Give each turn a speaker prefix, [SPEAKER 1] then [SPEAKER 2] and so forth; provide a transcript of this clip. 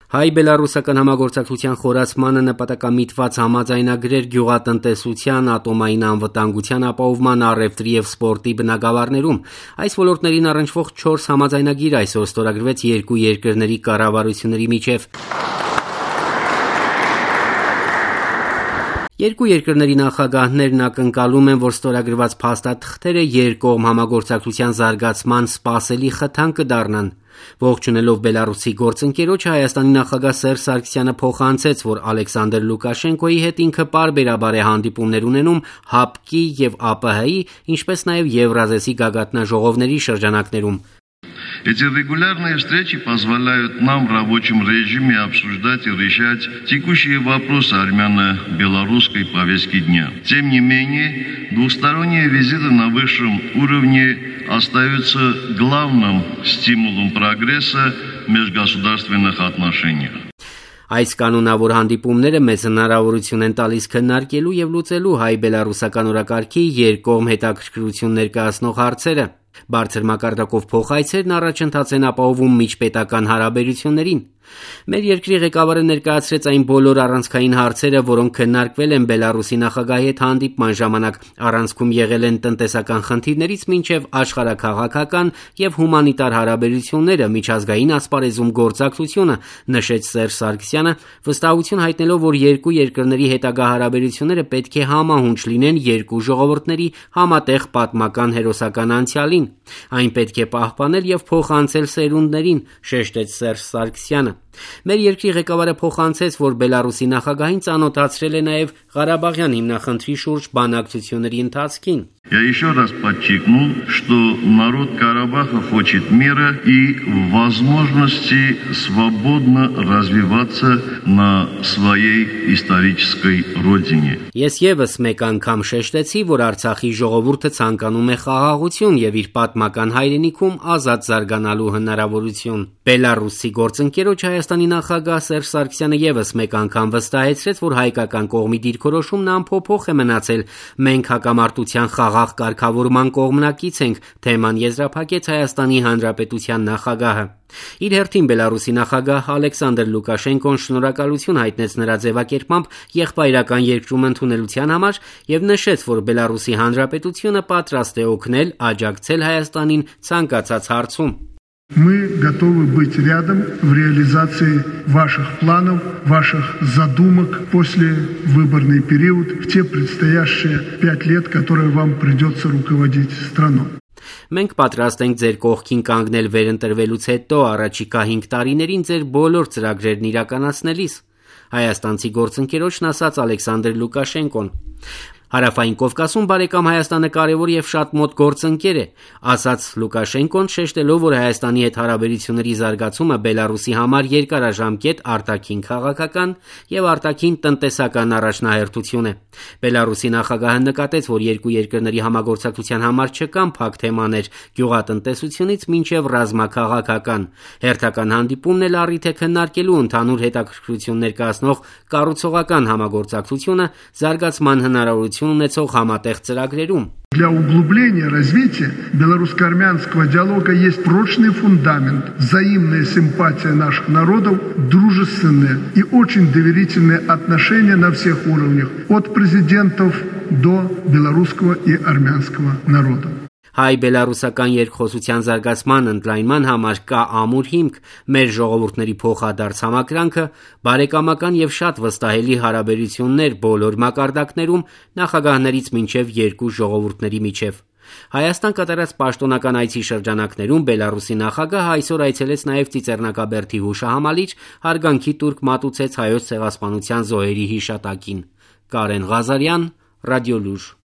[SPEAKER 1] Հայ-բելառուսական համագործակցության խորացմանը նպատակամիտված համաձայնագրեր գյուղատնտեսության, ատոմային անվտանգության ապահովման, առևտրի և սպորտի բնագավառներում։ Այս ոլորտներին առնչվող 4 համաձայնագիր այսօր ստորագրվեց երկու երկրների կառավարությունների միջև։ Երկու երկրների նախագահներն ակնկալում են, որ ստորագրված փաստաթղթերը երկկողմ համագործակցության զարգացման սպասելի խթան կդառնան։ Ողջունելով Բելառուսի գործընկերոջը Հայաստանի նախագահ Սերժ Սարգսյանը փոխանցեց, որ Ալեքսանդր Լուկաշենկոյի հետ ինքը պարբերաբար է հանդիպումներ ունենում ՀԱՊԿ-ի և ԱՊՀ-ի, ինչպես նաև Եվրազեսի գագաթնաժողովների շրջանակներում։
[SPEAKER 2] Эти регулярные встречи позволяют нам в рабочем режиме обсуждать и решать текущие вопросы армяно-белорусской повестки дня. Тем не менее, двусторонние визиты на высшем уровне остаются главным стимулом прогресса в межгосударственных отношениях.
[SPEAKER 1] Այս կանոնավոր հանդիպումները մեծ հնարավորություն են տալիս քննարկելու և լուծելու հայ-բելառուսական օրակարգի երկկողմ հետաքրքրություն ներկայացնող հարցերը։ Բարձր մակարդակով փոխայցերն առաջընթաց են ապահովում միջպետական հարաբերություններին։ Մեր երկրի ղեկավարը ներկայացրեց այն բոլոր առանցքային հարցերը, որոնք քննարկվել են Բելառուսի նախագահի հետ հանդիպման ժամանակ, առանցքում եղել են տնտեսական խնդիրներից մինչև աշխարհաքաղաքական և հումանիտար հարաբերությունները, միջազգային ասպարեզում գործակցությունը, նշեց Սերժ Սարգսյանը, վստահություն հայտնելով, որ երկու երկրների հետագա հարաբերությունները պետք է համահունչ լինեն երկու ժողովուրդների համատեղ պատմական հերոսական անցյալին։ Այն պետք է պահպանել և փոխանցել սերունդներին, շեշտեց Սերժ Սարգսյանը։ Մեր երկրի ղեկավարը փոխանցեց, որ Բելառուսի նախագահին ծանոթացրել է նաև Ղարաբաղյան հիմնախնդրի շուրջ բանակցությունների ընթացքին։
[SPEAKER 2] Я еще раз подчеркну, что народ Карабаха хочет мира и возможности свободно развиваться на своей исторической родине.
[SPEAKER 1] Ես ևս մեկ անգամ շեշտեցի, որ Արցախի ժողովուրդը ցանկանում է խաղաղություն և իր պատմական հայրենիքում ազատ զարգանալու հնարավորություն։ Բելառուսի գործընկերոջ Հայաստանի նախագահ Սերժ Սարգսյանը ևս մեկ անգամ վստահեցրեց, որ հայկական կողմի դիրքորոշումն անփոփոխ է մնացել։ Մենք հակամարտության խաղաղ կարգավորման կողմնակից ենք, թեման եզրափակեց Հայաստանի Հանրապետության նախագահը։ Իր հերթին Բելառուսի նախագահ Ալեքսանդր Լուկաշենկոն շնորհակալություն հայտնեց նրա ձևակերպմամբ եղբայրական երկրում ընդունելության համար և նշեց, որ Բելառուսի Հանրապետությունը պատրաստ է օգնել, աջակցել Հայաստանին ցանկացած հարցում։
[SPEAKER 3] Мы готовы быть рядом в реализации ваших планов, ваших задумок после выборный период, в те предстоящие 5 лет, которые вам придется руководить страной.
[SPEAKER 1] Մենք պատրաստ ենք ձեր կողքին կանգնել վերընտրվելուց հետո առաջիկա 5 տարիներին ձեր բոլոր ծրագրերն իրականացնելիս, հայաստանցի գործընկերոջն ասաց Ալեքսանդր Լուկաշենկոն։ Հարավային Կովկասում բարեկամ Հայաստանը կարևոր և շատ մոտ գործընկեր է, ասաց Լուկաշենկոն, շեշտելով, որ Հայաստանի հետ հարաբերությունների զարգացումը Բելառուսի համար երկարաժամկետ արտաքին քաղաքական և արտաքին տնտեսական առաջնահերթություն է։ Բելառուսի նախագահը նկատեց, որ երկու երկրների համագործակցության համար չկան փակ թեմաներ գյուղատնտեսությունից մինչև ռազմաքաղաքական։ Հերթական հանդիպումն էլ առիթ է քննարկելու ընդհանուր հետաքրքրություն ներկայացնող կառուցողական համագործակցությունը զարգացման հնարավորություն ունեցող համատեղ ծրագրերում։
[SPEAKER 3] Для углубления развития белорусско-армянского диалога есть прочный фундамент, взаимная симпатия наших народов, дружественные и очень доверительные отношения на всех уровнях, от президентов до белорусского и армянского народов.
[SPEAKER 1] Հայ-բելառուսական երկխոսության զարգացման ընդլայնման համար կա ամուր հիմք, մեր ժողովուրդների փոխադարձ համակրանքը, բարեկամական և շատ վստահելի հարաբերություններ բոլոր մակարդակներում, նախագահներից մինչև երկու ժողովուրդների միջև։ Հայաստան կատարած պաշտոնական այցի շրջանակներում Բելառուսի նախագահը այսօր այցելեց նաև Ծիծեռնակաբերդի հուշահամալիր, հարգանքի տուրք մատուցեց հայոց ցեղասպանության զոհերի հիշատակին։ Կարեն Ղազարյան, Ռադիոլուր։